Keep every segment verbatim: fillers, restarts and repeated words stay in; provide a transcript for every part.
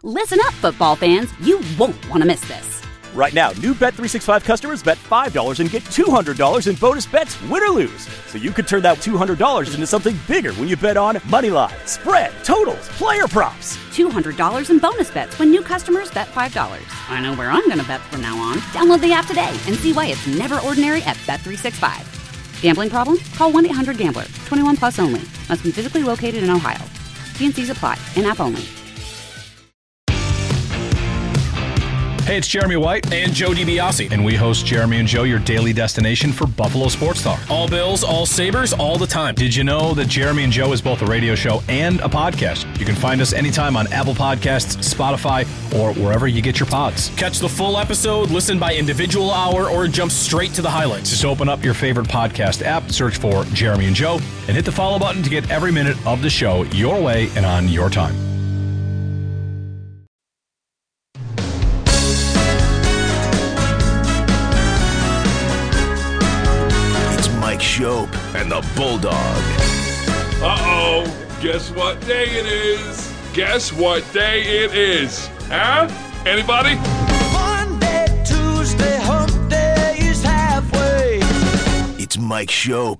Listen up, football fans. You won't want to miss this. Right now, new Bet three sixty-five customers bet five dollars and get two hundred dollars in bonus bets, win or lose. So you could turn that two hundred dollars into something bigger when you bet on money line, spread, totals, player props. two hundred dollars in bonus bets when new customers bet five dollars. I know where I'm going to bet from now on. Download the app today and see why it's never ordinary at Bet three sixty-five. Gambling problem? Call one eight hundred gambler. twenty-one plus only. Must be physically located in Ohio. T and C's apply. In-app only. Hey, it's Jeremy White and Joe DiBiase. And we host Jeremy and Joe, your daily destination for Buffalo sports talk. All Bills, all Sabres, all the time. Did you know that Jeremy and Joe is both a radio show and a podcast? You can find us anytime on Apple Podcasts, Spotify, or wherever you get your pods. Catch the full episode, listen by individual hour, or jump straight to the highlights. Just open up your favorite podcast app, search for Jeremy and Joe, and hit the follow button to get every minute of the show your way and on your time. Shope and the Bulldog. Uh-oh. Guess what day it is? Guess what day it is? Huh? Anybody? Monday, Tuesday, hump day is halfway. It's Mike Shope.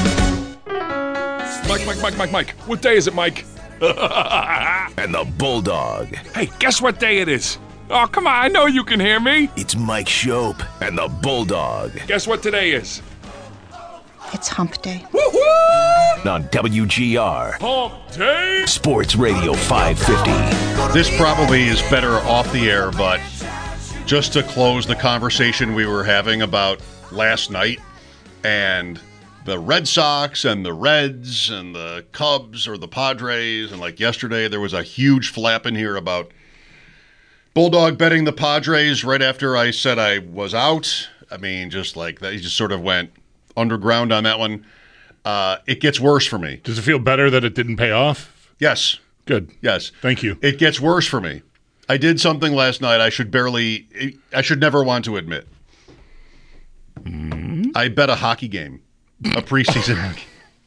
Mike, Mike, Mike, Mike, Mike. What day is it, Mike? And the Bulldog. Hey, guess what day it is? Oh, come on. I know you can hear me. It's Mike Shope and the Bulldog. Guess what today is? It's hump day. Woo-hoo! On W G R. Hump day! Sports Radio five fifty. This probably is better off the air, but just to close the conversation we were having about last night and the Red Sox and the Reds and the Cubs or the Padres, and like yesterday there was a huge flap in here about Bulldog betting the Padres right after I said I was out. I mean, just like that, he just sort of went underground on that one. Uh, it gets worse for me. Does it feel better that it didn't pay off? Yes. Good. Yes. Thank you. It gets worse for me. I did something last night I should barely, I should never want to admit. Mm-hmm. I bet a hockey game, a preseason hockey.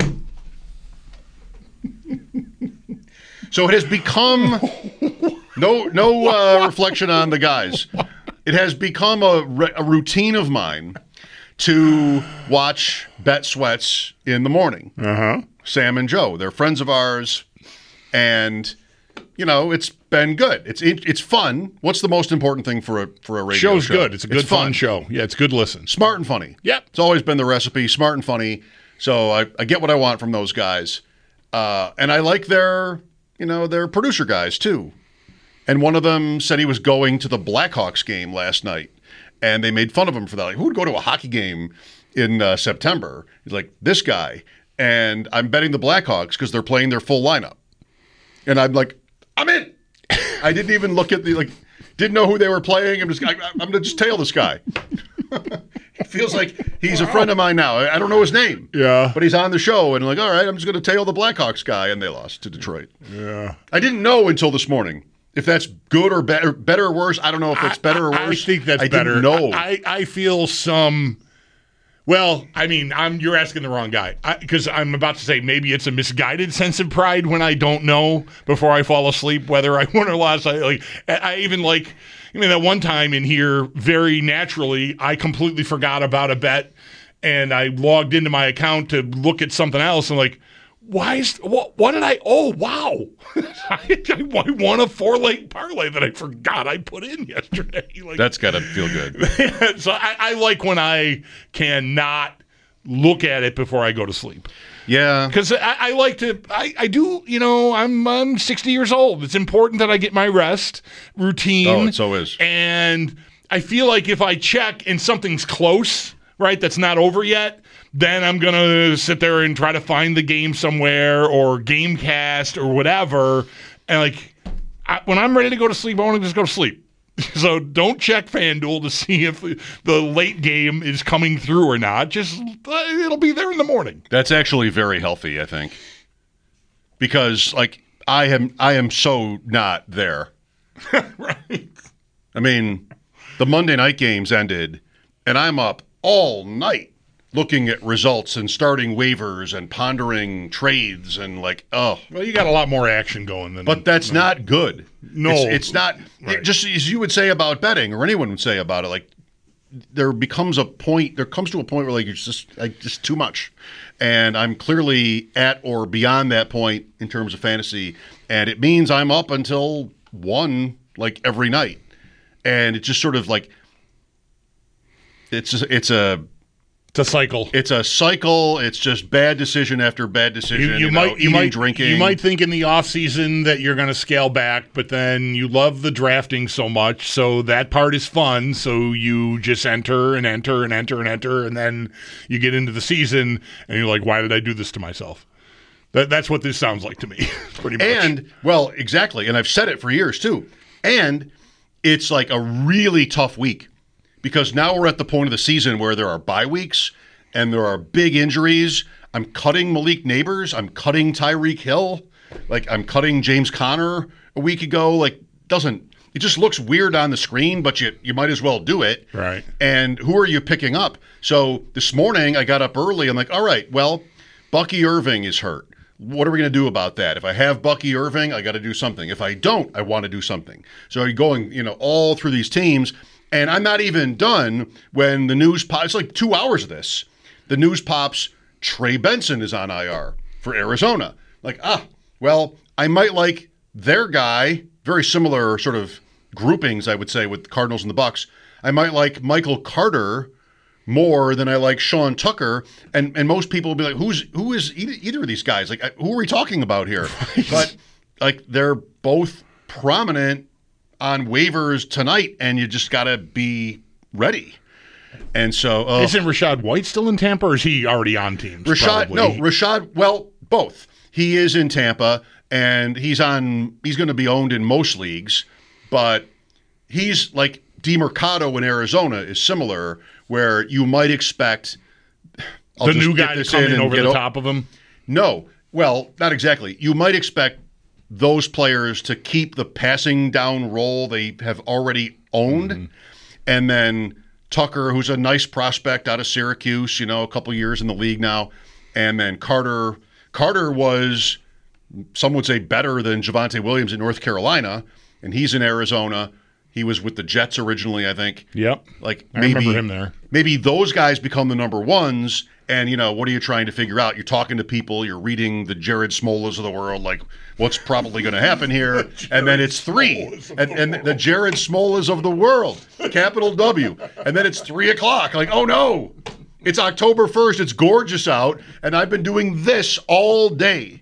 So it has become, no no uh, reflection on the guys. It has become a, a routine of mine to watch Bet Sweats in the morning. Uh-huh. Sam and Joe, they're friends of ours, and you know it's been good. It's it, it's fun. What's the most important thing for a for a radio Show's show? good. It's a good it's fun fun show. Yeah, it's good listen. Smart and funny. Yep. It's always been the recipe. Smart and funny. So I, I get what I want from those guys, uh, and I like their you know their producer guys too. And one of them said he was going to the Blackhawks game last night. And they made fun of him for that. Like, who would go to a hockey game in uh, September? He's like, this guy. And I'm betting the Blackhawks because they're playing their full lineup. And I'm like, I'm in. I didn't even look at the, like, didn't know who they were playing. I'm just, I, I'm going to just tail this guy. It feels like he's wow. a friend of mine now. I, I don't know his name. Yeah. But he's on the show. And I'm like, all right, I'm just going to tail the Blackhawks guy. And they lost to Detroit. Yeah. I didn't know until this morning. If that's good or better, better or worse, I don't know if it's better or worse. I think that's I better. Didn't know. I, I feel some. Well, I mean, I'm you're asking the wrong guy because I'm about to say maybe it's a misguided sense of pride when I don't know before I fall asleep whether I won or lost. I like. I even like. I mean, that one time in here, very naturally, I completely forgot about a bet, and I logged into my account to look at something else, and like. Why is what? What did I? Oh wow! I, I won a four leg parlay that I forgot I put in yesterday. Like, that's gotta feel good. So I, I like when I cannot look at it before I go to sleep. Yeah, because I, I like to. I, I do. You know, I'm I'm sixty years old. It's important that I get my rest routine. Oh, it so is. And I feel like if I check and something's close, right, that's not over yet. Then I'm going to sit there and try to find the game somewhere or Gamecast or whatever. And, like, I, when I'm ready to go to sleep, I want to just go to sleep. So don't check FanDuel to see if the late game is coming through or not. Just, uh, it'll be there in the morning. That's actually very healthy, I think. Because, like, I am, I am so not there. Right. I mean, the Monday night games ended, and I'm up all night. looking at results and starting waivers and pondering trades and like, oh. Well, you got a lot more action going than. But that's no. not good. No. It's, it's not, Right. it, just as you would say about betting or anyone would say about it, like, there becomes a point, there comes to a point where like it's just like just too much. And I'm clearly at or beyond that point in terms of fantasy. And it means I'm up until one like every night. And it's just sort of like it's just, it's a It's a cycle. It's a cycle. It's just bad decision after bad decision. You, you, you might, know, you eating, might, drinking. You might think in the off season that you're going to scale back, but then you love the drafting so much, so that part is fun. So you just enter and enter and enter and enter, and then you get into the season, and you're like, "Why did I do this to myself?" That, that's what this sounds like to me, pretty much. And well, exactly. And I've said it for years too. And it's like a really tough week. Because now we're at the point of the season where there are bye weeks and there are big injuries. I'm cutting Malik Neighbors. I'm cutting Tyreek Hill. Like, I'm cutting James Conner a week ago. Like, doesn't it just looks weird on the screen, but you you might as well do it. Right. And who are you picking up? So this morning I got up early. I'm like, all right, well, Bucky Irving is hurt. What are we going to do about that? If I have Bucky Irving, I got to do something. If I don't, I want to do something. So you're going, you know, all through these teams. And I'm not even done when the news pops. It's like two hours of this. The news pops, Trey Benson is on I R for Arizona. Like, ah, well, I might like their guy, very similar sort of groupings, I would say, with the Cardinals and the Bucks. I might like Michael Carter more than I like Sean Tucker. And and most people will be like, who's who is either, either of these guys? Like, who are we talking about here? Right. But, like, they're both prominent on waivers tonight, and you just got to be ready. And so, uh, isn't Rashad White still in Tampa, or is he already on teams? Rashad, probably? no, Rashad. Well, both. He is in Tampa, and he's on. He's going to be owned in most leagues, but he's like DeMercado in Arizona is similar, where you might expect I'll the just new get guy to this come in in and over get the o- top of him. No, well, not exactly. You might expect those players to keep the passing down role they have already owned. Mm-hmm. And then Tucker, who's a nice prospect out of Syracuse, you know, a couple years in the league now. And then Carter. Carter was, some would say, better than Javonte Williams in North Carolina. And he's in Arizona. He was with the Jets originally, I think. Yep. Like I maybe, remember him there. Maybe those guys become the number ones. And, you know, what are you trying to figure out? You're talking to people. You're reading the Jared Smolas of the world, like, what's probably going to happen here? And then it's three. And, and the Jared Smolas of the world, capital W. And then it's three o'clock. Like, oh, no. It's October first. It's gorgeous out. And I've been doing this all day.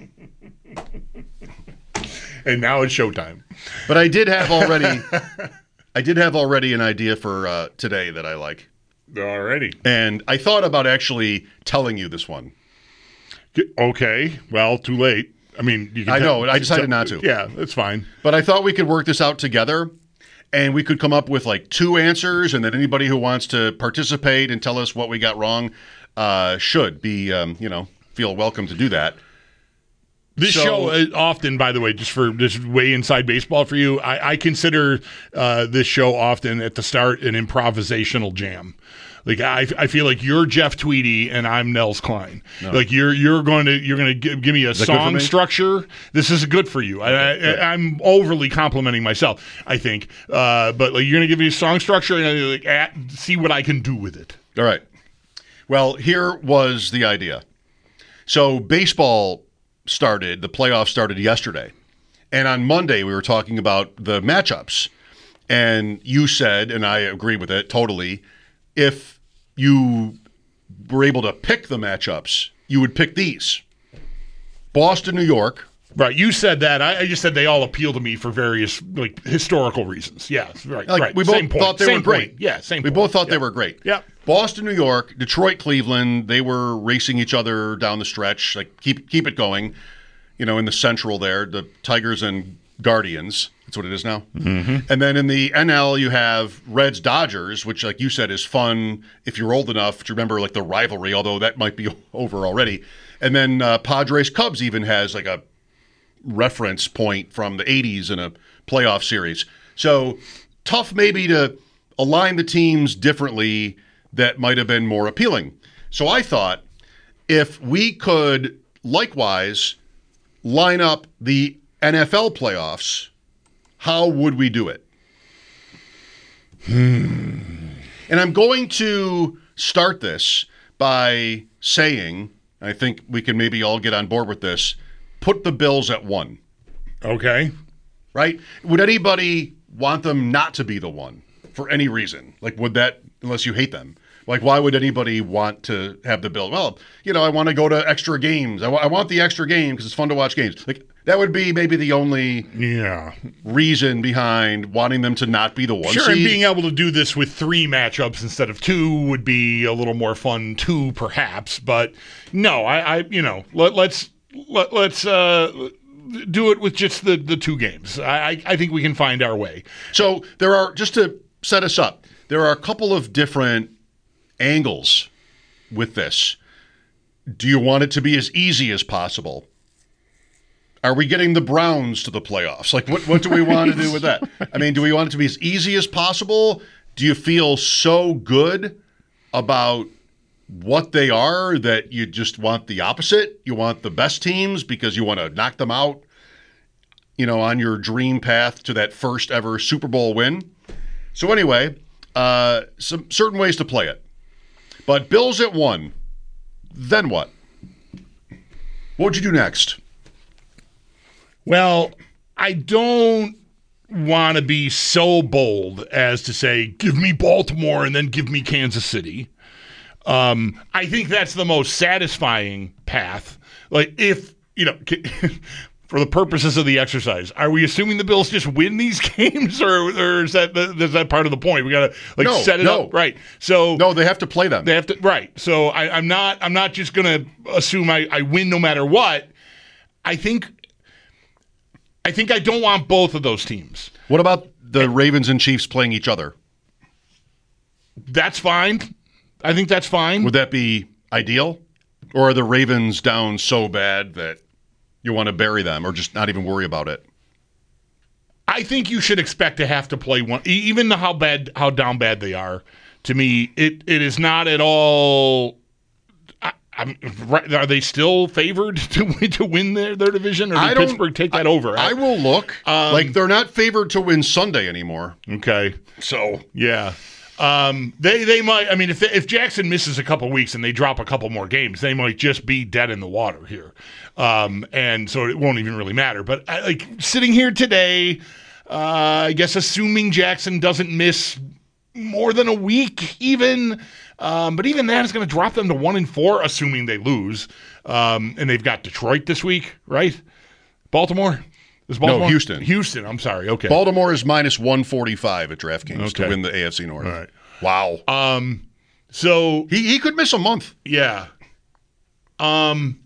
And now it's showtime. But I did have already I did have already an idea for uh, today that I like. Alrighty. And I thought about actually telling you this one. Okay. Well, too late. I mean, you can I tell, know. I decided not to. Yeah, that's fine. But I thought we could work this out together, and we could come up with like two answers, and then anybody who wants to participate and tell us what we got wrong uh, should be, um, you know, feel welcome to do that. This So- show uh, often, by the way, just for just way inside baseball for you, I, I consider uh, this show often at the start an improvisational jam. Like I, I feel like you're Jeff Tweedy and I'm Nels Klein. No. Like you're you're going to you're going to give, give me a that good for song me? structure. This is good for you. I, I, I'm overly complimenting myself, I think. Uh, but like you're going to give me a song structure and uh, like at, see what I can do with it. All right. Well, here was the idea. So baseball started, the playoffs started yesterday. And on Monday, we were talking about the matchups. And you said, and I agree with it totally, if you were able to pick the matchups, you would pick these. Boston, New York. Right, you said that. I, I just said they all appeal to me for various like historical reasons. Yeah, right. Like, right. we both same point. thought they same were great. Point. Yeah, same. We point. both thought yeah. they were great. Yeah. Boston, New York, Detroit, Cleveland, they were racing each other down the stretch. Like keep keep it going. You know, in the Central there, the Tigers and Guardians. That's what it is now. Mm-hmm. And then in the N L, you have Reds, Dodgers, which, like you said, is fun if you're old enough to remember like the rivalry, although that might be over already. And then uh, Padres, Cubs even has like a reference point from the eighties in a playoff series. So tough maybe to align the teams differently that might have been more appealing. So I thought if we could likewise line up the N F L playoffs, how would we do it? Hmm. And I'm going to start this by saying, I think we can maybe all get on board with this, put the Bills at one. Okay. Right? Would anybody want them not to be the one for any reason? Like, would that, unless you hate them? Like, why would anybody want to have the Bills? Well, you know, I want to go to extra games. I, w- I want the extra game because it's fun to watch games. Like, that would be maybe the only yeah. reason behind wanting them to not be the one Sure, seed. and being able to do this with three matchups instead of two would be a little more fun too, perhaps. But no, I, I you know, let, let's let, let's uh, do it with just the, the two games. I, I think we can find our way. So there are, just to set us up, there are a couple of different angles with this. Do you want it to be as easy as possible? Are we getting the Browns to the playoffs? Like, what, what do we want to do with that? I mean, do we want it to be as easy as possible? Do you feel so good about what they are that you just want the opposite? You want the best teams because you want to knock them out, you know, on your dream path to that first ever Super Bowl win? So anyway, uh, some certain ways to play it. But Bills at one, then what? What would you do next? Well, I don't want to be so bold as to say, give me Baltimore and then give me Kansas City. Um, I think that's the most satisfying path. Like, if, you know, for the purposes of the exercise, are we assuming the Bills just win these games, or, or is that the, is that part of the point? We got to like no, set it no. up right. So no, they have to play them. They have to right. So I, I'm not I'm not just going to assume I, I win no matter what. I think. I think I don't want both of those teams. What about the Ravens and Chiefs playing each other? That's fine. I think that's fine. Would that be ideal? Or are the Ravens down so bad that you want to bury them or just not even worry about it? I think you should expect to have to play one, even how bad, how down bad they are. To me, it it is not at all. I, I'm, are they still favored to win, to win their, their division, or did Pittsburgh take that I, over? I, I will look. Um, like they're not favored to win Sunday anymore. Okay, so yeah, um, they they might. I mean, if if Jackson misses a couple weeks and they drop a couple more games, they might just be dead in the water here, um, and so it won't even really matter. But I, like sitting here today, uh, I guess assuming Jackson doesn't miss more than a week, even. Um, but even that is going to drop them to one and four, assuming they lose. Um, and they've got Detroit this week, right? Baltimore? Is Baltimore? No, Houston. Houston, I'm sorry. Okay. Baltimore is minus one forty-five at DraftKings okay. to win the A F C North. All right. Wow. Um, so he he could miss a month. Yeah. Um,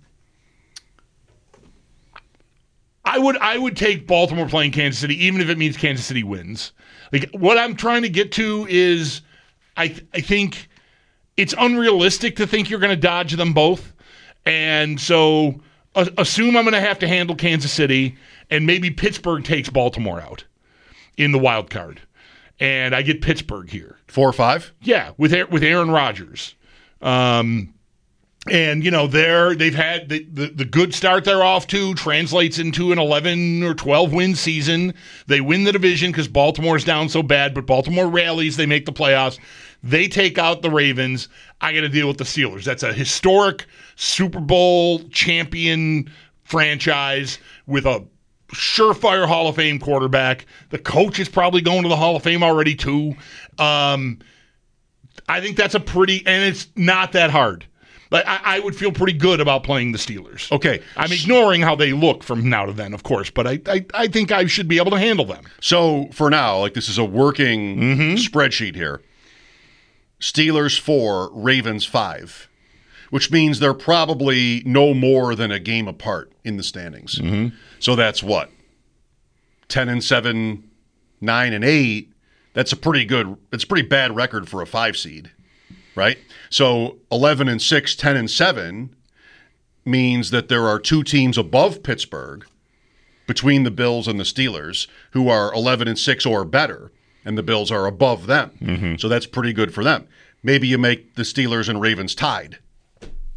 I would I would take Baltimore playing Kansas City, even if it means Kansas City wins. Like what I'm trying to get to is, I th- I think. It's unrealistic to think you're going to dodge them both. And so uh, assume I'm going to have to handle Kansas City, and maybe Pittsburgh takes Baltimore out in the wild card. And I get Pittsburgh here. Four or five? Yeah, with with Aaron Rodgers. Um, and, you know, they're, they've had the, the, the good start they're off to translates into an eleven or twelve win season. They win the division because Baltimore's down so bad, but Baltimore rallies. They make the playoffs. They take out the Ravens. I got to deal with the Steelers. That's a historic Super Bowl champion franchise with a surefire Hall of Fame quarterback. The coach is probably going to the Hall of Fame already, too. Um, I think that's a pretty, and it's not that hard. Like, I, I would feel pretty good about playing the Steelers. Okay. I'm ignoring how they look from now to then, of course, but I, I, I think I should be able to handle them. So for now, like this is a working mm-hmm. spreadsheet here. Steelers four, Ravens five, which means they're probably no more than a game apart in the standings. Mm-hmm. So that's what? ten and seven, nine and eight. That's a pretty good, it's a pretty bad record for a five seed, right? So eleven and six, ten and seven means that there are two teams above Pittsburgh between the Bills and the Steelers who are eleven and six or better. And the Bills are above them. Mm-hmm. So that's pretty good for them. Maybe you make the Steelers and Ravens tied.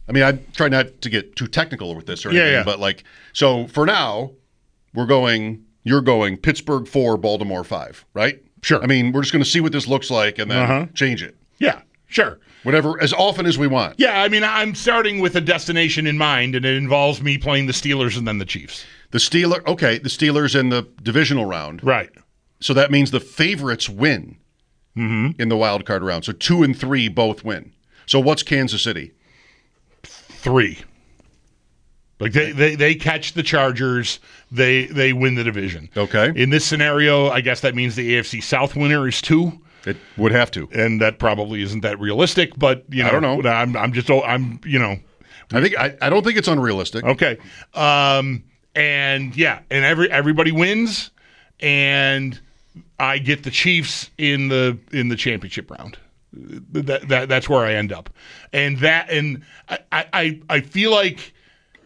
I mean, I try not to get too technical with this or Yeah, anything, yeah. but like, so for now, we're going, you're going Pittsburgh four, Baltimore five, right? Sure. I mean, we're just going to see what this looks like and then Uh-huh. change it. Yeah, sure. Whatever, as often as we want. Yeah, I mean, I'm starting with a destination in mind, and it involves me playing the Steelers and then the Chiefs. The Steelers, okay, the Steelers in the divisional round. Right. So that means the favorites win Mm-hmm. in the wild card round. So two and three both win. So what's Kansas City? Three. Like they, they, they catch the Chargers, they they win the division. Okay. In this scenario, I guess that means the A F C South winner is two. It would have to. And that probably isn't that realistic, but you know, I don't know. I'm I'm just I'm you know, I think I, I don't think it's unrealistic. okay. Um and yeah, and every everybody wins, and I get the Chiefs in the in the championship round. That, that that's where I end up, and that and I I, I feel like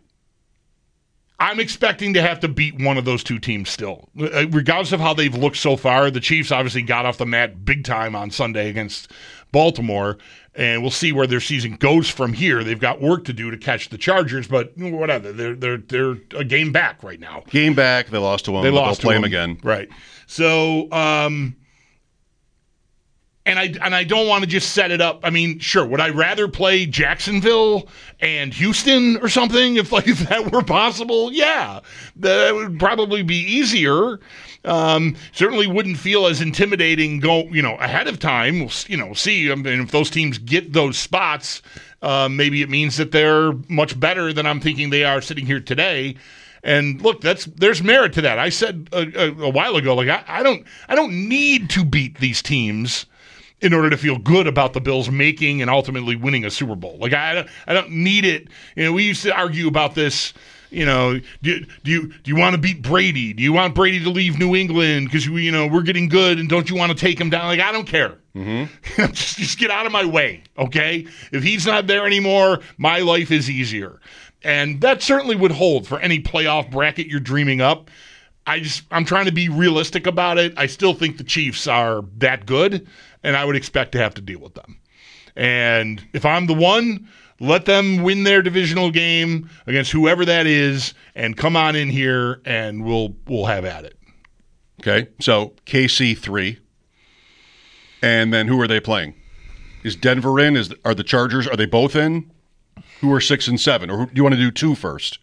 I'm expecting to have to beat one of those two teams still, regardless of how they've looked so far. The Chiefs obviously got off the mat big time on Sunday against Baltimore, and we'll see where their season goes from here. They've got work to do to catch the Chargers, but whatever. They're they're they're a game back right now. Game back, they lost to them. They lost They'll play to them them again. Right. So, um, and I and I don't want to just set it up. I mean, sure, would I rather play Jacksonville and Houston or something if like if that were possible? Yeah, that would probably be easier. Um, certainly wouldn't feel as intimidating. Go, you know, ahead of time. We'll, you know, see. I mean, if those teams get those spots, uh, maybe it means that they're much better than I'm thinking they are sitting here today. And look, that's there's merit to that. I said a, a, a while ago, like I, I don't, I don't need to beat these teams in order to feel good about the Bills making and ultimately winning a Super Bowl. Like I, don't, I don't need it. You know, we used to argue about this. You know, do, do you do you want to beat Brady? Do you want Brady to leave New England because we, you know, we're getting good and don't you want to take him down? Like I don't care. Mm-hmm. just, just get out of my way, okay? If he's not there anymore, my life is easier. And that certainly would hold for any playoff bracket you're dreaming up. I just I'm trying to be realistic about it. I still think the Chiefs are that good, and I would expect to have to deal with them. And if I'm the one, let them win their divisional game against whoever that is, and come on in here, and we'll we'll have at it. Okay, so K C three, and then who are they playing? Is Denver in? Is are the Chargers? Are they both in? Who are six and seven? Or who, do you want to do two first?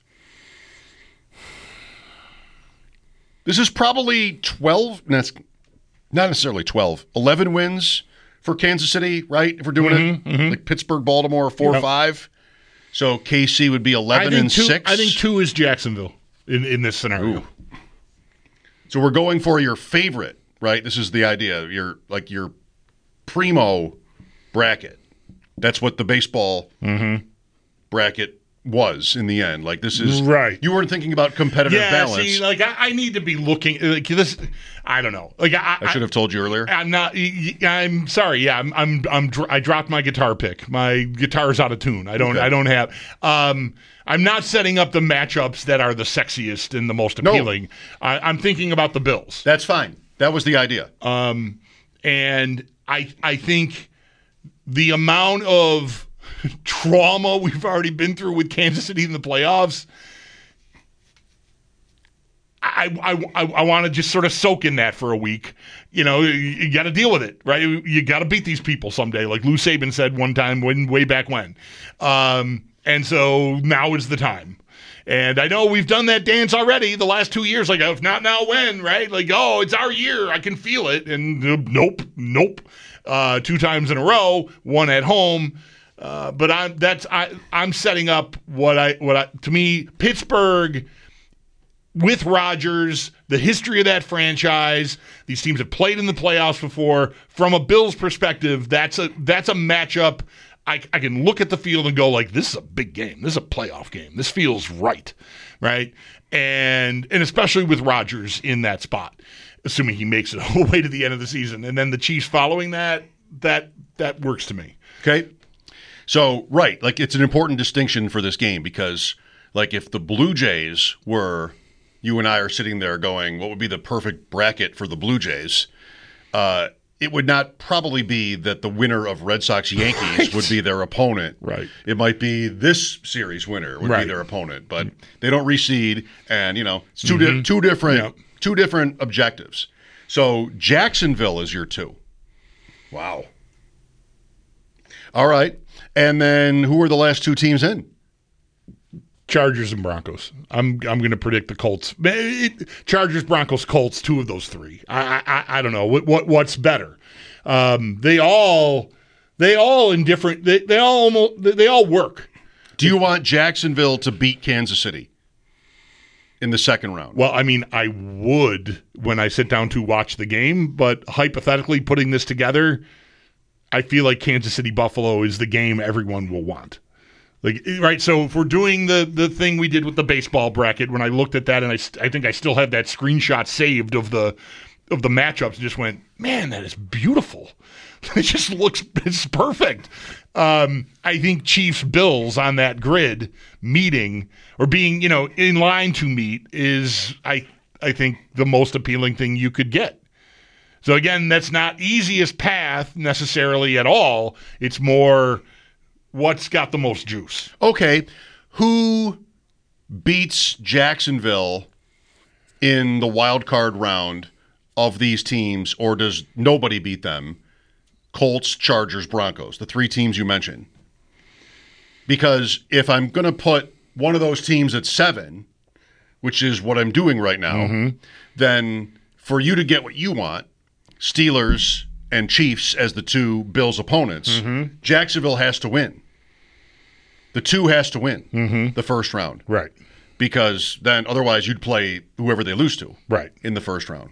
This is probably twelve. That's not necessarily twelve. eleven wins for Kansas City, right? If we're doing Mm-hmm, it mm-hmm. like Pittsburgh, Baltimore, four Yep. five. So K C would be eleven I think and two, six. I think two is Jacksonville in, in this scenario. Ooh. So we're going for your favorite, right? This is the idea. Your like your primo bracket. That's what the baseball Mm-hmm. bracket was in the end. Like this is Right. You weren't thinking about competitive Yeah, balance. see, like I, I need to be looking like this. I don't know. Like I, I should have told you earlier. I'm not. y- y- I'm sorry. Yeah, I'm. I'm. I'm. dr- I dropped my guitar pick. My guitar's out of tune. I don't. Okay. I don't have. Um. I'm not setting up the matchups that are the sexiest and the most No. appealing. I, I'm thinking about the Bills. That's fine. That was the idea. Um. And I. I think the amount of trauma we've already been through with Kansas City in the playoffs. I, I, I, I want to just sort of soak in that for a week. You know, you, you got to deal with it, right? You, you got to beat these people someday, like Lou Saban said one time when way back when. Um, and so now is the time. And I know we've done that dance already the last two years. Like, if not now, when, right? Like, oh, it's our year. I can feel it. And uh, nope, nope. Uh, two times in a row, one at home. Uh, but I'm that's I I'm setting up what I what I to me Pittsburgh. With Rodgers, the history of that franchise, these teams have played in the playoffs before. From a Bills perspective, that's a that's a matchup. I, I can look at the field and go like, this is a big game. This is a playoff game. This feels right, right? And and especially with Rodgers in that spot, assuming he makes it all the way to the end of the season, and then the Chiefs following that, that that works to me. Okay. So right, like it's an important distinction for this game because, like, if the Blue Jays were. You and I are sitting there going, what would be the perfect bracket for the Blue Jays? Uh, it would not probably be that the winner of Red Sox Yankees Right. would be their opponent. Right. It might be this series winner would Right. be their opponent, but they don't reseed, and you know it's two Mhm. di- two different Yep. two different objectives. So Jacksonville is your two. Wow. All right, and then who are the last two teams in? Chargers and Broncos. I'm I'm going to predict the Colts. It, Chargers, Broncos, Colts. Two of those three. I I, I don't know what, what what's better. Um, they all they all in different. They, they all almost they all work. Do you want Jacksonville to beat Kansas City in the second round? Well, I mean, I would when I sit down to watch the game, but hypothetically putting this together, I feel like Kansas City Buffalo is the game everyone will want. Like, right, so if we're doing the the thing we did with the baseball bracket, when I looked at that, and I, st- I think I still have that screenshot saved of the of the matchups, just went, man, that is beautiful. It just looks, it's perfect. Um, I think Chiefs Bills on that grid meeting or being, you know, in line to meet is, I I think, the most appealing thing you could get. So again, that's not easiest path necessarily at all. It's more, what's got the most juice? Okay, who beats Jacksonville in the wild card round of these teams, or does nobody beat them? Colts, Chargers, Broncos, the three teams you mentioned. Because if I'm going to put one of those teams at seven, which is what I'm doing right now, Mm-hmm. then for you to get what you want, Steelers and Chiefs as the two Bills opponents, Mm-hmm. Jacksonville has to win. The two has to win Mm-hmm. the first round. Right. Because then otherwise you'd play whoever they lose to Right. in the first round.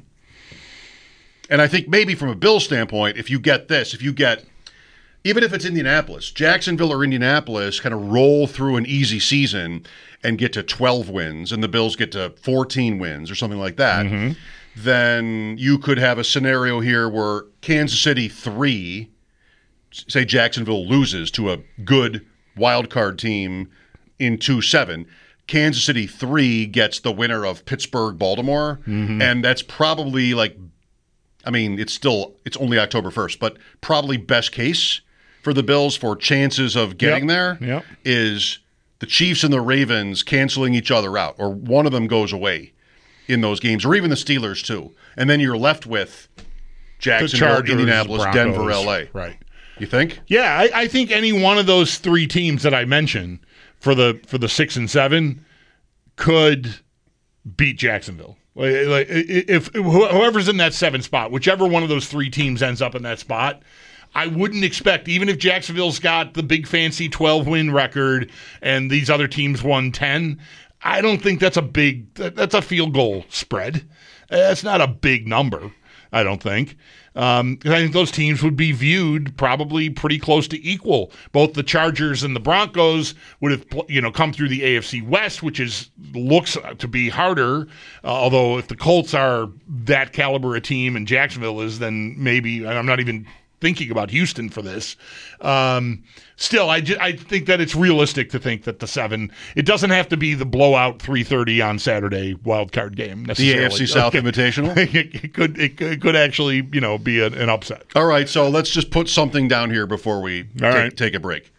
And I think maybe from a Bills standpoint, if you get this, if you get, even if it's Indianapolis, Jacksonville or Indianapolis kind of roll through an easy season and get to twelve wins and the Bills get to fourteen wins or something like that, Mm-hmm. then you could have a scenario here where Kansas City three, say Jacksonville loses to a good wild card team in two seven. Kansas City three gets the winner of Pittsburgh, Baltimore, Mm-hmm. and that's probably like, I mean, it's still, it's only October first, but probably best case for the Bills for chances of getting Yep. there Yep. is the Chiefs and the Ravens canceling each other out, or one of them goes away in those games, or even the Steelers too. And then you're left with Jacksonville, Chargers, Indianapolis, Broncos. Denver, L A. Right. You think? Yeah, I, I think any one of those three teams that I mentioned for the for the six and seven could beat Jacksonville. Like, like, if, if whoever's in that seven spot, whichever one of those three teams ends up in that spot, I wouldn't expect, even if Jacksonville's got the big fancy twelve win record and these other teams won ten, I don't think that's a big, that's a field goal spread. That's not a big number, I don't think. Um, I think those teams would be viewed probably pretty close to equal. Both the Chargers and the Broncos would have, you know, come through the A F C West, which is looks to be harder. Uh, although if the Colts are that caliber a team and Jacksonville is, then maybe, and I'm not even thinking about Houston for this. Um, still, I, ju- I think that it's realistic to think that the seven, it doesn't have to be the blowout three thirty on Saturday wild card game The necessarily. A F C South Okay. Invitational? it, it could it could, it could actually, you know, be an, an upset. All right, so let's just put something down here before we take, right. take a break.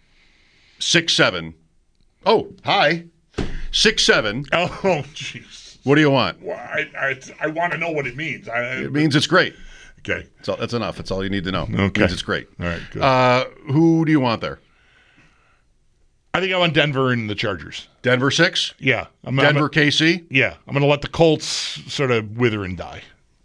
Six, seven. Oh, hi. Six, seven. Oh, jeez. What do you want? Well, I, I, I want to know what it means. I, It means it's great. okay. That's, all, that's enough. That's all you need to know. It Okay. means it's great. All right, good. Uh, who do you want there? I think I want Denver and the Chargers. Denver six? Yeah. I'm, Denver I'm, K C? yeah. I'm going to let the Colts sort of wither and die.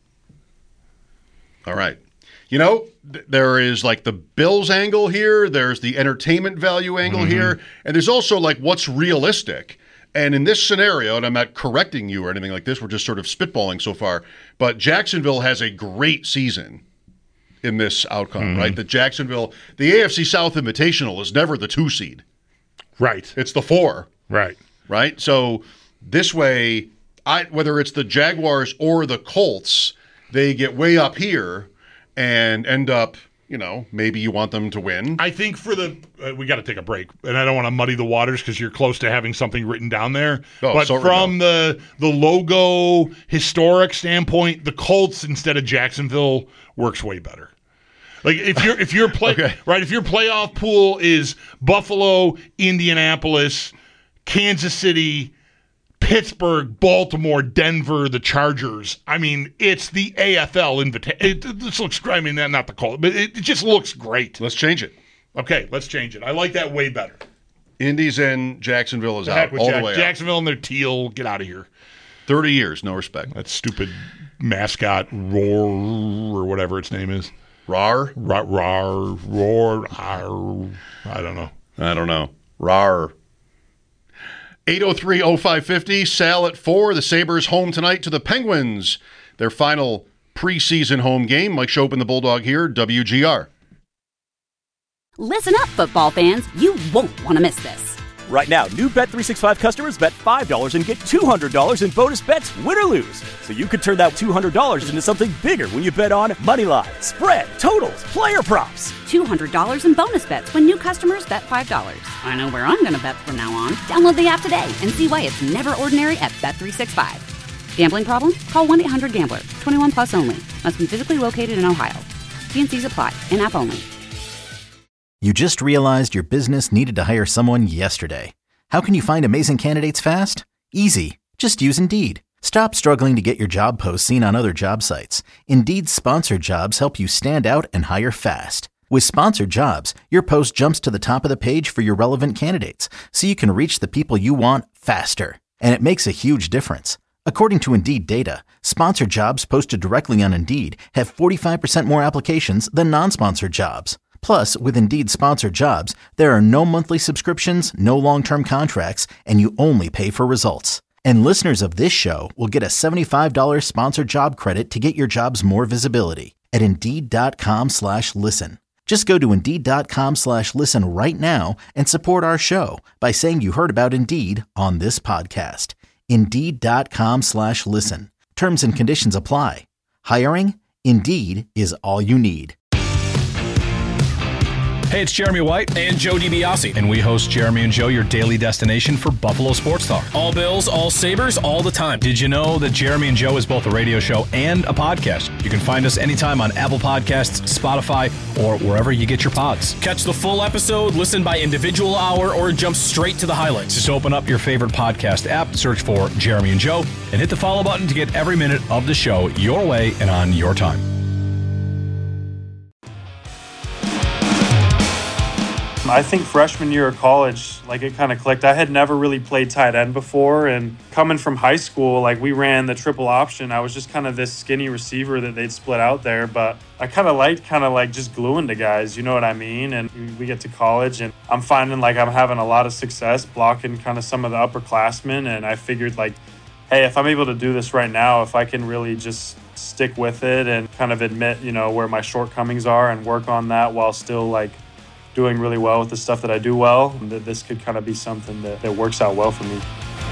All right. You know, th- there is like the Bills angle here, there's the entertainment value angle Mm-hmm. here, and there's also like what's realistic. And in this scenario, and I'm not correcting you or anything like this, we're just sort of spitballing so far, but Jacksonville has a great season in this outcome, Mm-hmm. right? The Jacksonville, the A F C South Invitational is never the two seed. Right. It's the four, Right. right? So this way, I whether it's the Jaguars or the Colts, they get way up here and end up, you you know, maybe you want them to win. I think for the uh, we got to take a break, and I don't want to muddy the waters because you're close to having something written down there. Oh, but sorry, from no. the the logo historic standpoint, the Colts instead of Jacksonville works way better. Like if you're if your play Okay. right if your playoff pool is Buffalo, Indianapolis, Kansas City, Pittsburgh, Baltimore, Denver, the Chargers. I mean, it's the A F L invitation. It, this looks, I mean, not the call, but it, it just looks great. Let's change it. Okay, let's change it. I like that way better. Indies in, Jacksonville is The heck out with all Jack- the way Jacksonville and their teal, get out of here. out. thirty years, no respect. That stupid mascot, Roar, or whatever its name is. Rar? Roar, roar, roar, roar. I don't know. I don't know. Rar. eight oh three oh five fifty, Sal at four. The Sabres home tonight to the Penguins. Their final preseason home game. Mike Shope and the Bulldog here, W G R. Listen up, football fans. You won't want to miss this. Right now, new Bet three sixty-five customers bet five dollars and get two hundred dollars in bonus bets, win or lose. So you could turn that two hundred dollars into something bigger when you bet on money line, spread, totals, player props. two hundred dollars in bonus bets when new customers bet five dollars. I know where I'm going to bet from now on. Download the app today and see why it's never ordinary at Bet three sixty-five. Gambling problem? Call one eight hundred gambler. twenty-one plus only. Must be physically located in Ohio. T and C's apply. In-app only. You just realized your business needed to hire someone yesterday. How can you find amazing candidates fast? Easy. Just use Indeed. Stop struggling to get your job posts seen on other job sites. Indeed's sponsored jobs help you stand out and hire fast. With sponsored jobs, your post jumps to the top of the page for your relevant candidates, so you can reach the people you want faster. And it makes a huge difference. According to Indeed data, sponsored jobs posted directly on Indeed have forty-five percent more applications than non-sponsored jobs. Plus, with Indeed sponsored jobs, there are no monthly subscriptions, no long-term contracts, and you only pay for results. And listeners of this show will get a seventy-five dollars sponsored job credit to get your jobs more visibility at Indeed.com slash listen. Just go to Indeed.com slash listen right now and support our show by saying you heard about Indeed on this podcast. Indeed.com slash listen. Terms and conditions apply. Hiring? Indeed is all you need. Hey, it's Jeremy White. And Joe DiBiase. And we host Jeremy and Joe, your daily destination for Buffalo sports talk. All Bills, all Sabres, all the time. Did you know that Jeremy and Joe is both a radio show and a podcast? You can find us anytime on Apple Podcasts, Spotify, or wherever you get your pods. Catch the full episode, listen by individual hour, or jump straight to the highlights. Just open up your favorite podcast app, search for Jeremy and Joe, and hit the follow button to get every minute of the show your way and on your time. I think freshman year of college, like it kind of clicked. I had never really played tight end before, and coming from high school, like we ran the triple option. I was just kind of this skinny receiver that they'd split out there, but I kind of liked kind of like just gluing to guys, you know what I mean? And we get to college, and I'm finding like I'm having a lot of success blocking kind of some of the upperclassmen, and I figured like, hey, if I'm able to do this right now, if I can really just stick with it and kind of admit, you know, where my shortcomings are and work on that while still like doing really well with the stuff that I do well, that this could kind of be something that, that works out well for me.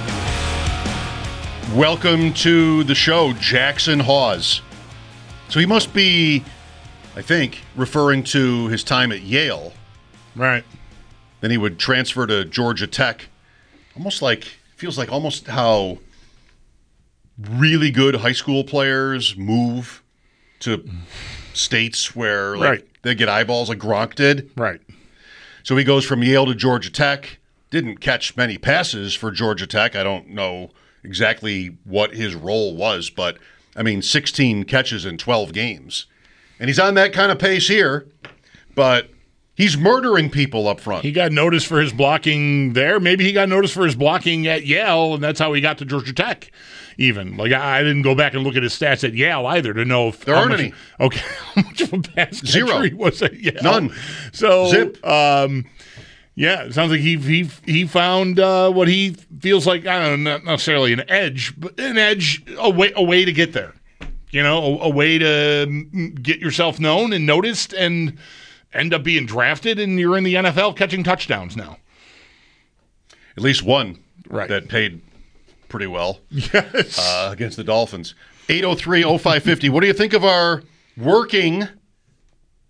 Welcome to the show, Jackson Hawes. So he must be, I think, referring to his time at Yale. Right. Then he would transfer to Georgia Tech. Almost like, feels like almost how really good high school players move to states where like, right. they get eyeballs like Gronk did. Right. So he goes from Yale to Georgia Tech. Didn't catch many passes for Georgia Tech. I don't know exactly what his role was, but, I mean, sixteen catches in twelve games. And he's on that kind of pace here, but he's murdering people up front. He got noticed for his blocking there. Maybe he got noticed for his blocking at Yale, and that's how he got to Georgia Tech. Even like I didn't go back and look at his stats at Yale either to know if there aren't much, any. Okay, how much of a pass Zero. he was at Yale? None. So Zip. Um, yeah, it sounds like he he he found uh, what he feels like. I don't know, not necessarily an edge, but an edge, a way a way to get there. You know, a, a way to get yourself known and noticed, and end up being drafted, and you're in the N F L catching touchdowns now. At least one right. that paid pretty well yes. uh, against the Dolphins. eight oh three oh five fifty. What do you think of our working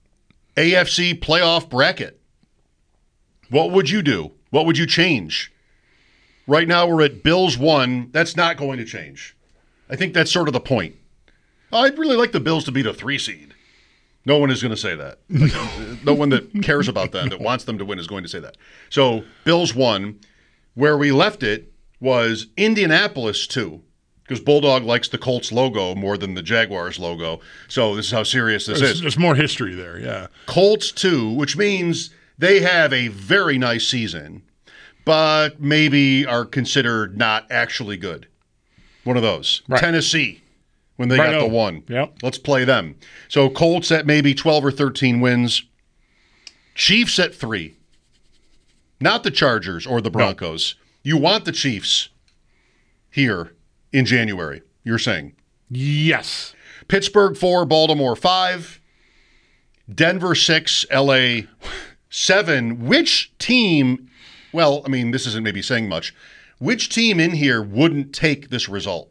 A F C playoff bracket. What would you do? What would you change? Right now we're at Bills one. That's not going to change. I think that's sort of the point. I'd really like the Bills to be the three seed. No one is going to say that. Like, no one that cares about them, that wants them to win, is going to say that. So Bills one. Where we left it was Indianapolis two, because Bulldog likes the Colts logo more than the Jaguars logo. So this is how serious this there's, is. There's more history there, yeah. Colts two, which means they have a very nice season, but maybe are considered not actually good. One of those. Right. Tennessee, when they right got on. the one. Yep. Let's play them. So Colts at maybe twelve or thirteen wins. Chiefs at three. Not the Chargers or the Broncos. No. You want the Chiefs here in January, you're saying? Yes. Pittsburgh four, Baltimore five. Denver six, L A seven. Which team, well, I mean, this isn't maybe saying much. Which team in here wouldn't take this result?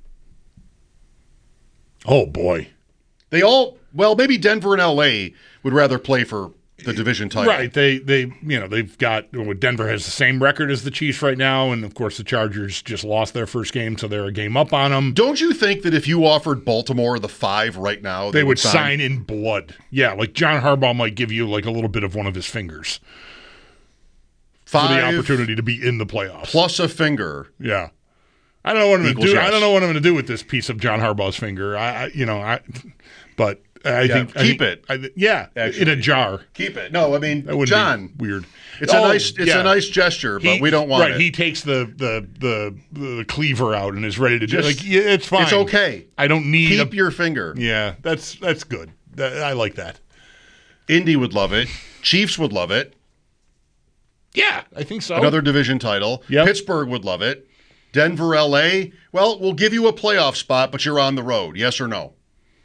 Oh, boy. They all, well, maybe Denver and L A would rather play for the division title. Right. They, they, you know, they've got, well, Denver has the same record as the Chiefs right now, and, of course, the Chargers just lost their first game, so they're a game up on them. Don't you think that if you offered Baltimore the five right now, they, they would, would sign? sign in blood? Yeah, like John Harbaugh might give you, like, a little bit of one of his fingers. Five for the opportunity to be in the playoffs. Plus a finger. Yeah. I don't know what I'm going to do. Yes. I don't know what I'm going to do with this piece of John Harbaugh's finger. I, I you know, I, but I yeah, think keep I think, it. I, yeah, actually. In a jar. Keep it. No, I mean, that would John, be weird. It's oh, a nice, it's yeah. a nice gesture, but he, we don't want right, it. He takes the the the the cleaver out and is ready to Just, do. Like, yeah, it's fine. It's okay. I don't need. Keep a, your finger. Yeah, that's that's good. That, I like that. Indy would love it. Chiefs would love it. Yeah, I think so. Another division title. Yep. Pittsburgh would love it. Denver, L A, well, we'll give you a playoff spot, but you're on the road. Yes or no?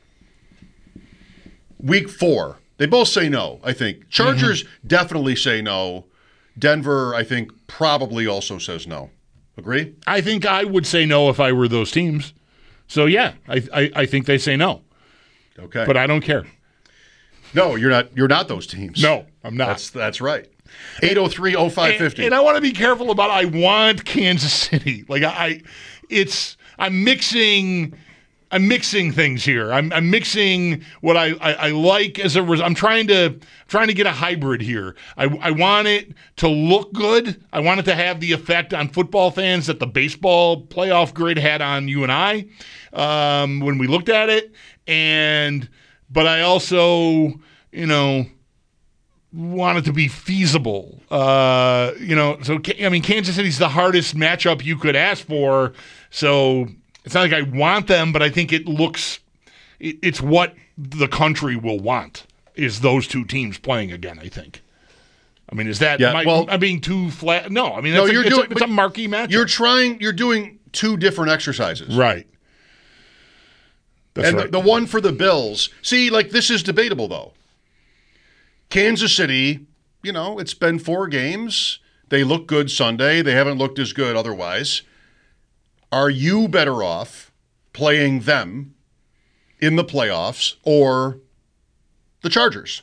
Week four. They both say no, I think. Chargers mm-hmm. definitely say no. Denver, I think, probably also says no. Agree? I think I would say no if I were those teams. So, yeah, I I, I think they say no. Okay. But I don't care. No, you're not You're not those teams. No, I'm not. That's, that's right. eight oh three oh five fifty. And, and I want to be careful about I want Kansas City. Like I it's I'm mixing I'm mixing things here. I'm I'm mixing what I, I, I like as a I'm trying to trying to get a hybrid here. I I want it to look good. I want it to have the effect on football fans that the baseball playoff grid had on you and I um, when we looked at it. And but I also, you know, want it to be feasible. Uh, you know, so, I mean, Kansas City's the hardest matchup you could ask for, so it's not like I want them, but I think it looks, it, it's what the country will want, is those two teams playing again, I think. I mean, is that, yeah, am I, well, I'm being too flat? No, I mean, no, that's you're a, it's, doing, a, it's a marquee matchup. You're trying, you're doing two different exercises. Right. That's and right. the, the one for the Bills, see, like, this is debatable, though. Kansas City, you know, it's been four games. They look good Sunday. They haven't looked as good otherwise. Are you better off playing them in the playoffs or the Chargers?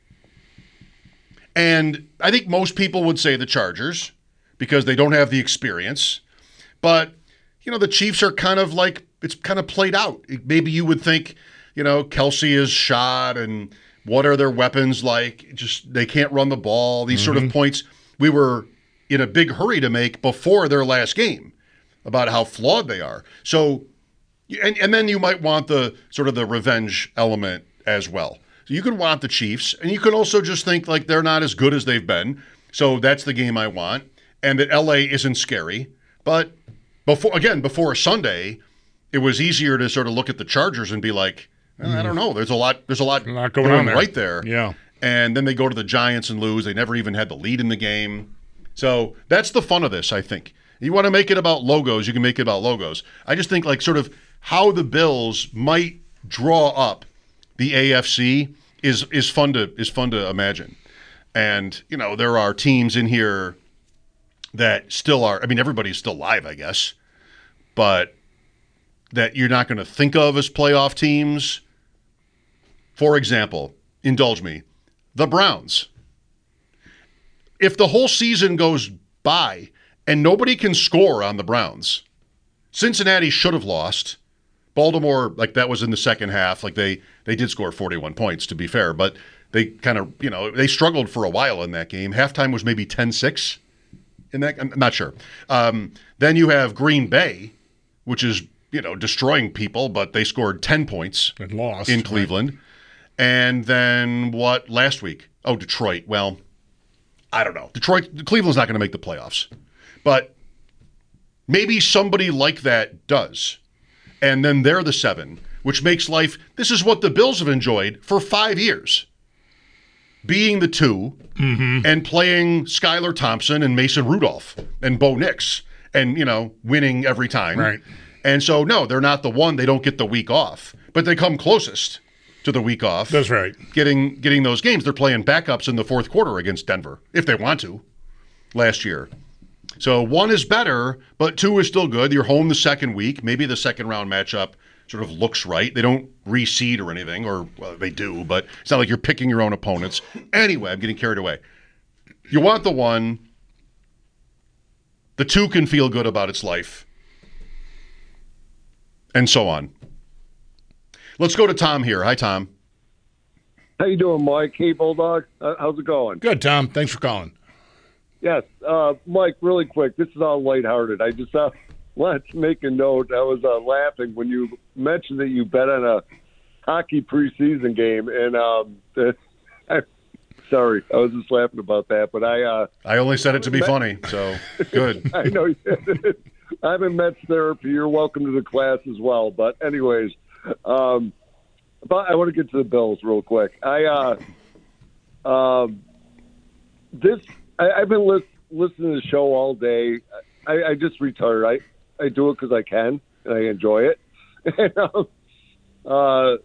And I think most people would say the Chargers because they don't have the experience. But, you know, the Chiefs are kind of like, it's kind of played out. Maybe you would think, you know, Kelsey is shot and what are their weapons like? Just they can't run the ball. These mm-hmm. sort of points we were in a big hurry to make before their last game about how flawed they are. So, and, and then you might want the sort of the revenge element as well. So you could want the Chiefs, and you could also just think like they're not as good as they've been. So that's the game I want, and that L A isn't scary. But before again, before a Sunday, it was easier to sort of look at the Chargers and be like, I don't know. There's a lot. There's a lot, a lot going, going on there. right there. Yeah. And then they go to the Giants and lose. They never even had the lead in the game. So that's the fun of this, I think. You want to make it about logos, you can make it about logos. I just think like sort of how the Bills might draw up the A F C is is fun to is fun to imagine. And you know there are teams in here that still are. I mean, everybody's still live, I guess, but that you're not going to think of as playoff teams. For example, indulge me, the Browns. If the whole season goes by and nobody can score on the Browns, Cincinnati should have lost. Baltimore, like that was in the second half. Like they they did score forty-one points, to be fair, but they kind of, you know, they struggled for a while in that game. Halftime was maybe ten six in that. I'm not sure. Um, then you have Green Bay, which is, you know, destroying people, but they scored ten points and lost in Cleveland. Right. And then what last week? Oh, Detroit. Well, I don't know. Detroit, Cleveland's not going to make the playoffs, but maybe somebody like that does. And then they're the seven, which makes life, this is what the Bills have enjoyed for five years. Being the two mm-hmm. and playing Skylar Thompson and Mason Rudolph and Bo Nix and, you know, winning every time. Right. And so, no, they're not the one. They don't get the week off, but they come closest to the week off. That's right. Getting getting those games. They're playing backups in the fourth quarter against Denver, if they want to, last year. So one is better, but two is still good. You're home the second week. Maybe the second round matchup sort of looks right. They don't reseed or anything, or well, they do, but it's not like you're picking your own opponents. Anyway, I'm getting carried away. You want the one. The two can feel good about its life. And so on. Let's go to Tom here. Hi, Tom. How you doing, Mike? Hey, Bulldog. Uh, how's it going? Good, Tom. Thanks for calling. Yes. Uh, Mike, really quick. This is all lighthearted. I just uh, wanted to make a note. I was uh, laughing when you mentioned that you bet on a hockey preseason game. And um, I, sorry, I was just laughing about that. But I uh, I only said it to be Met- funny, so good. I know you did. I'm in Mets therapy. You're welcome to the class as well. But anyways, um, but I want to get to the Bills real quick. I uh, um, this I, I've been lis- listening to the show all day. I, I just retired. I, I do it because I can and I enjoy it. and, um, uh,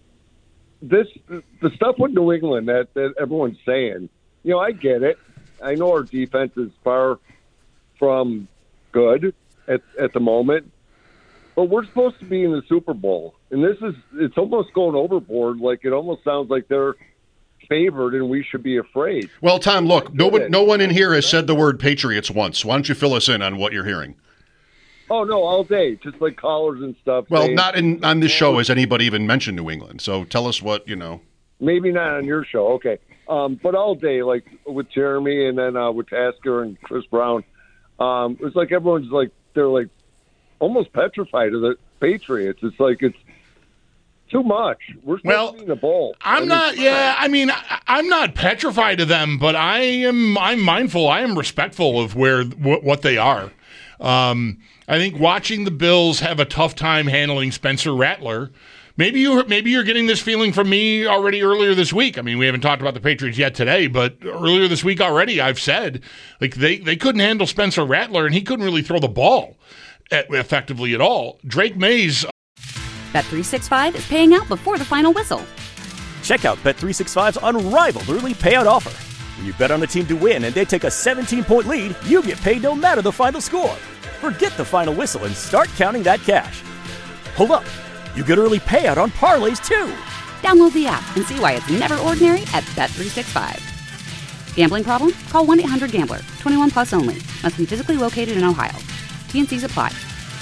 this the stuff with New England that, that everyone's saying. You know, I get it. I know our defense is far from good at at the moment, but we're supposed to be in the Super Bowl, and this is it's almost going overboard. Like it almost sounds like they're favored and we should be afraid. Well, Tom, look, no one, no one in here has said the word Patriots once. Why don't you fill us in on what you're hearing? Oh no, all day, just like callers and stuff. Well, they, not in on this show has anybody even mentioned New England. So tell us what you know. Maybe not on your show, okay, um, but all day, like with Jeremy and then uh, with Tasker and Chris Brown, um, it's like everyone's like. They're like almost petrified of the Patriots. It's like it's too much. We're supposed well, to be in the bowl. I'm not. Yeah, I mean, I, I'm not petrified of them, but I am. I'm mindful. I am respectful of where wh- what they are. Um, I think watching the Bills have a tough time handling Spencer Rattler. Maybe you maybe you're getting this feeling from me already earlier this week. I mean, we haven't talked about the Patriots yet today, but earlier this week already, I've said like they, they couldn't handle Spencer Rattler, and he couldn't really throw the ball at, effectively at all. Drake Mays. Bet three sixty-five is paying out before the final whistle. Check out Bet three sixty-five's unrivaled early payout offer. When you bet on a team to win and they take a seventeen-point lead, you get paid no matter the final score. Forget the final whistle and start counting that cash. Hold up. You get early payout on parlays, too. Download the app and see why it's never ordinary at Bet three sixty-five. Gambling problem? Call one eight hundred gambler. twenty-one plus only. Must be physically located in Ohio. T and C's apply.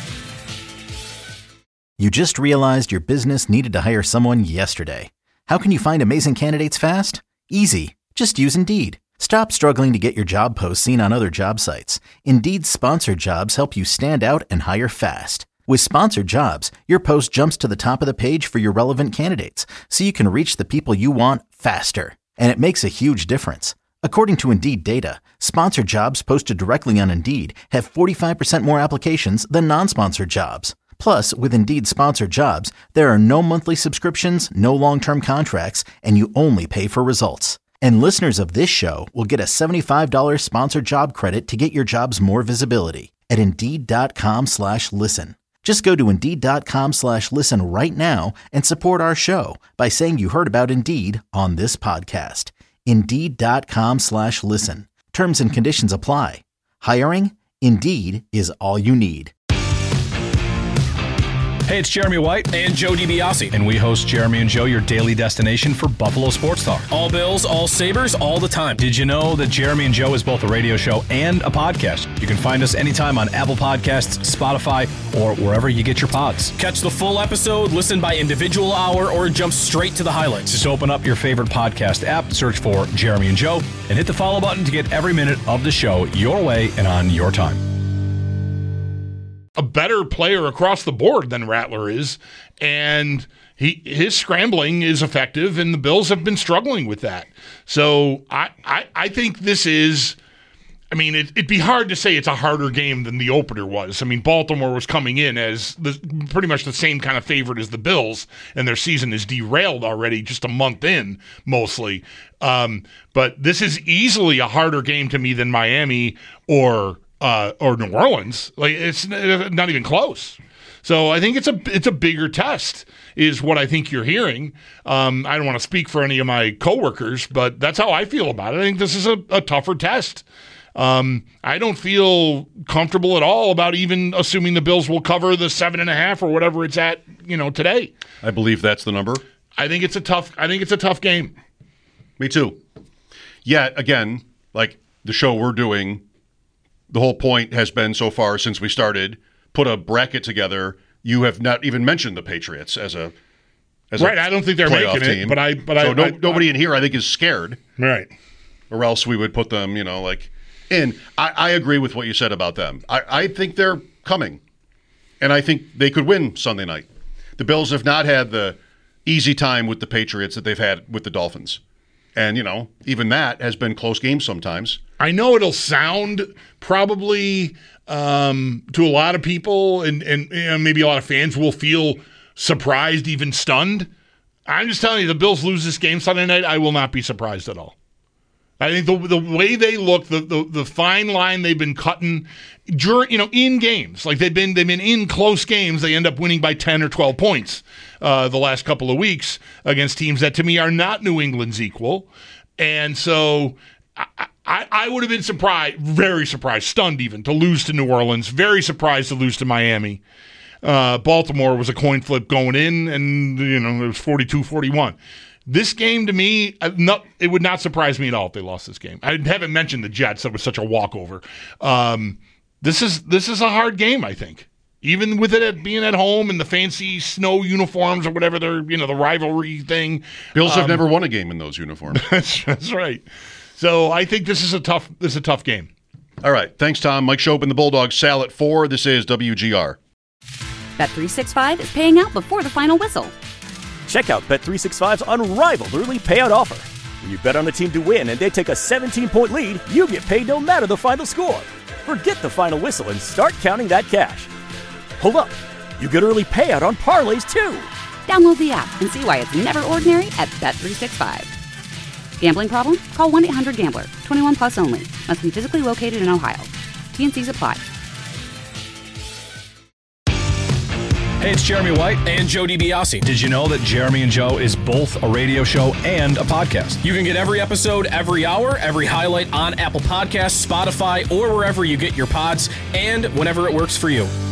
You just realized your business needed to hire someone yesterday. How can you find amazing candidates fast? Easy. Just use Indeed. Stop struggling to get your job posts seen on other job sites. Indeed's sponsored jobs help you stand out and hire fast. With sponsored jobs, your post jumps to the top of the page for your relevant candidates, so you can reach the people you want faster. And it makes a huge difference. According to Indeed data, sponsored jobs posted directly on Indeed have forty-five percent more applications than non-sponsored jobs. Plus, with Indeed sponsored jobs, there are no monthly subscriptions, no long-term contracts, and you only pay for results. And listeners of this show will get a seventy-five dollars sponsored job credit to get your jobs more visibility at Indeed.com slash listen. Just go to Indeed.com slash listen right now and support our show by saying you heard about Indeed on this podcast. Indeed.com slash listen. Terms and conditions apply. Hiring? Indeed is all you need. Hey, it's Jeremy White and Joe DiBiase. And we host Jeremy and Joe, your daily destination for Buffalo sports talk. All Bills, all Sabres, all the time. Did you know that Jeremy and Joe is both a radio show and a podcast? You can find us anytime on Apple Podcasts, Spotify, or wherever you get your pods. Catch the full episode, listen by individual hour, or jump straight to the highlights. Just open up your favorite podcast app, search for Jeremy and Joe, and hit the follow button to get every minute of the show your way and on your time. A better player across the board than Rattler is, and he his scrambling is effective, and the Bills have been struggling with that. So I, I, I think this is, I mean, it, it'd be hard to say it's a harder game than the opener was. I mean, Baltimore was coming in as the, pretty much the same kind of favorite as the Bills, and their season is derailed already just a month in, mostly. Um, but this is easily a harder game to me than Miami or Uh, or New Orleans. Like, it's not even close. So I think it's a it's a bigger test, is what I think you're hearing. Um, I don't want to speak for any of my coworkers, but that's how I feel about it. I think this is a, a tougher test. Um, I don't feel comfortable at all about even assuming the Bills will cover the seven and a half or whatever it's at, you know, today. I believe that's the number. I think it's a tough. I think it's a tough game. Me too. Yeah. Again, like the show we're doing. The whole point has been so far since we started, put a bracket together. You have not even mentioned the Patriots as a as right. A I don't think they're making team. it, but I but so I, no, I nobody I, in here I think is scared, right? Or else we would put them, you know, like in. I, I agree with what you said about them. I, I think they're coming, and I think they could win Sunday night. The Bills have not had the easy time with the Patriots that they've had with the Dolphins. And, you know, even that has been close games sometimes. I know it'll sound probably um, to a lot of people, and, and you know, maybe a lot of fans will feel surprised, even stunned. I'm just telling you, the Bills lose this game Sunday night, I will not be surprised at all. I think the the way they look, the, the the fine line they've been cutting during, you know, in games, like they've been they've been in close games, they end up winning by ten or twelve points uh, the last couple of weeks against teams that to me are not New England's equal, and so I, I, I would have been surprised, very surprised, stunned even to lose to New Orleans, very surprised to lose to Miami. Uh, Baltimore was a coin flip going in, and you know it was forty-two forty-one. This game, to me, not, it would not surprise me at all if they lost this game. I haven't mentioned the Jets. That was such a walkover. Um, this is this is a hard game, I think. Even with it at, being at home and the fancy snow uniforms or whatever, they're, you know, the rivalry thing. Bills have um, never won a game in those uniforms. that's, that's right. So I think this is a tough this is a tough game. All right. Thanks, Tom. Mike Shope and the Bulldogs. Sal at four. This is W G R. Bet three sixty-five is paying out before the final whistle. Check out Bet three sixty-five's unrivaled early payout offer. When you bet on a team to win and they take a seventeen-point lead, you get paid no matter the final score. Forget the final whistle and start counting that cash. Hold up. You get early payout on parlays, too. Download the app and see why it's never ordinary at Bet three sixty-five. Gambling problem? Call one eight hundred gambler. twenty-one plus only. Must be physically located in Ohio. T and C's apply. Hey, it's Jeremy White and Joe DiBiase. Did you know that Jeremy and Joe is both a radio show and a podcast? You can get every episode, every hour, every highlight on Apple Podcasts, Spotify, or wherever you get your pods, and whenever it works for you.